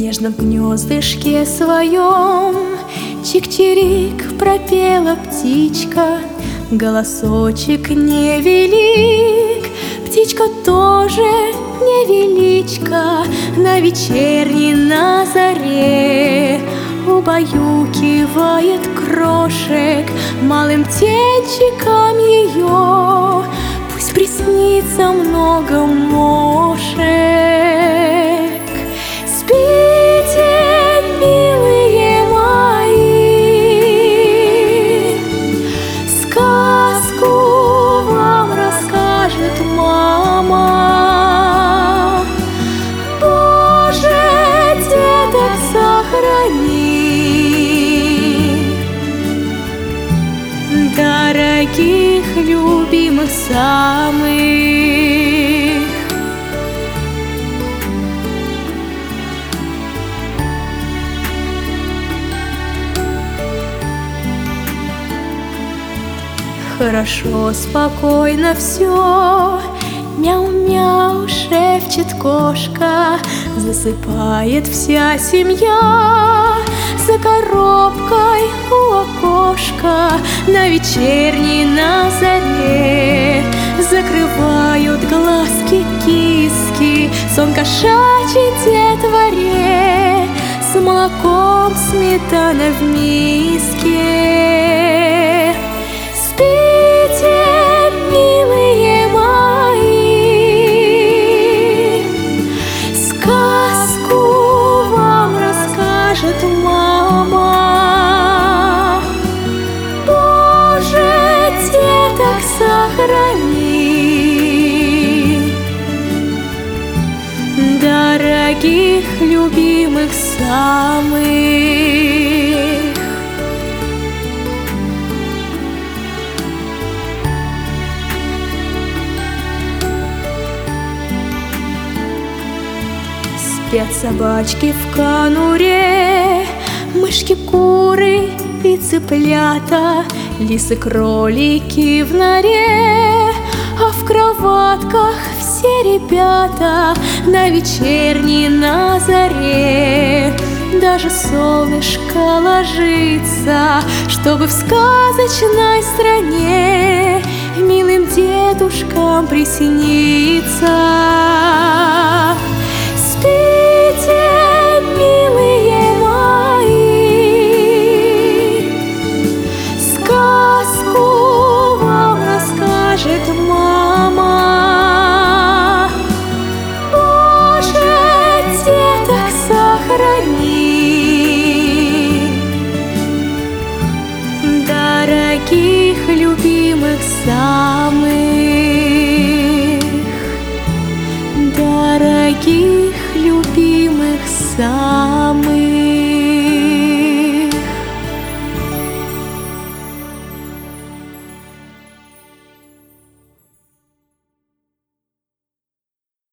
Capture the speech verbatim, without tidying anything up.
нежно в гнездышке своем чик-чирик пропела птичка, голосочек невелик. Птичка тоже невеличка, на вечерней на заре убаюкивает крошек малым птенчиком ее. Пусть приснится много мошек. Спите, милые мои, сказку вам расскажет мама. Боже, деток сохрани, дорогих, любимых самых. Хорошо, спокойно все, мяу-мяу шепчет кошка, засыпает вся семья. За коробкой у окошка на вечерней на заре закрывают глазки киски, сон кошачий детворе, с молоком сметана в миске. Спите, милые мои, сказку вам расскажет мама. Боже, деток сохрани, дорогих, любимых самых. Спят собачки в конуре, мышки, куры и цыплята, лисы, кролики в норе, а в кроватках все ребята на вечерней на заре. Даже солнышко ложится, чтобы в сказочной стране милым дедушкам присниться. Спите, милые мои, сказку вам расскажет мама. Боже, деток сохрани, дорогих, любимых самых, дорогих, любимых самых.